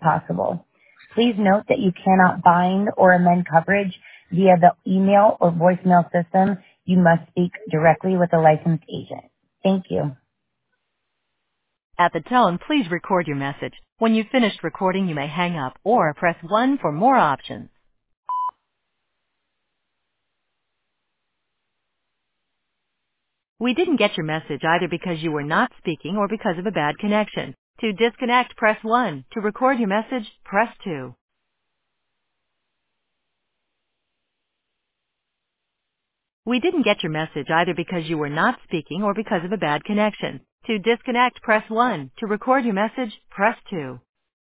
possible. Please note that you cannot bind or amend coverage via the email or voicemail system. You must speak directly with a licensed agent. Thank you. At the tone, please record your message. When you've finished recording, you may hang up or press 1 for more options. We didn't get your message either because you were not speaking or because of a bad connection. To disconnect, press 1. To record your message, press 2. We didn't get your message either because you were not speaking or because of a bad connection. To disconnect, press 1. To record your message, press 2.